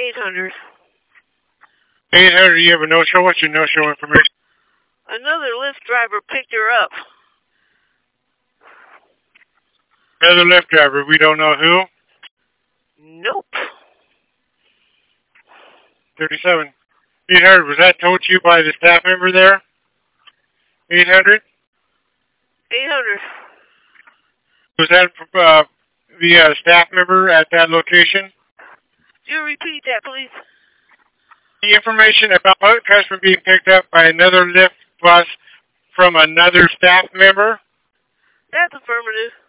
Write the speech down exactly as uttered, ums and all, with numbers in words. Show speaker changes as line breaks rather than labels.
eight hundred.
eight hundred, you have a no-show? What's your no-show information?
Another Lyft driver picked her up.
Another Lyft driver, we don't know who?
Nope.
thirty-seven. eight hundred, was that told to you by the staff member there? eight hundred?
eight hundred.
Was that uh, the uh, staff member at that location?
Could you repeat that, please?
The information about a customer being picked up by another Lyft bus from another staff member?
That's affirmative.